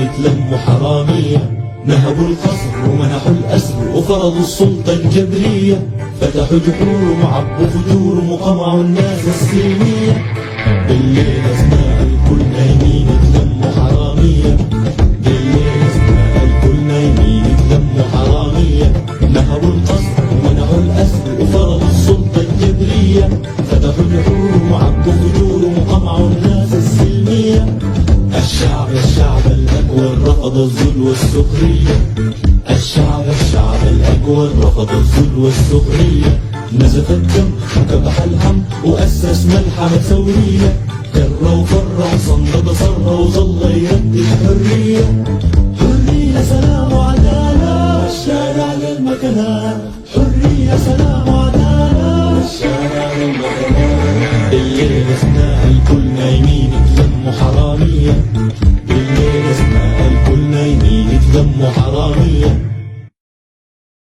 اتلموا حرامية، نهبوا القصر ومنحوا الأسر وفرضوا السلطة الجبرية، فتحوا جحور وعبوا فجور وقمعوا الناس السلمية. بالليل أثناء الكل نايمين اتلموا حرامية، بالليل أثناء الكل نايمين اتلموا حرامية، نهبوا القصر ومنحوا الأسر وفرضوا السلطة الجبرية، فتحوا جحور وعبوا فجور وقمعوا الناس السلمية. الشعب الأكوى رفض الذل والسخرية، الشعب الأكوى رفض الذل والسخرية، نزف الدم وكبح الهم وأسس ملحمة ثورية، كر وفر وصندد صر وظل يردد حرية. حرية سلام وعدالة والشارع للمكانات، حرية سلام وعدالة والشارع للمكانات. بالليل أثناء الكل نايمين اتلموا حرامية، بالليل أثناء الكل نايمين اتلموا حرامية.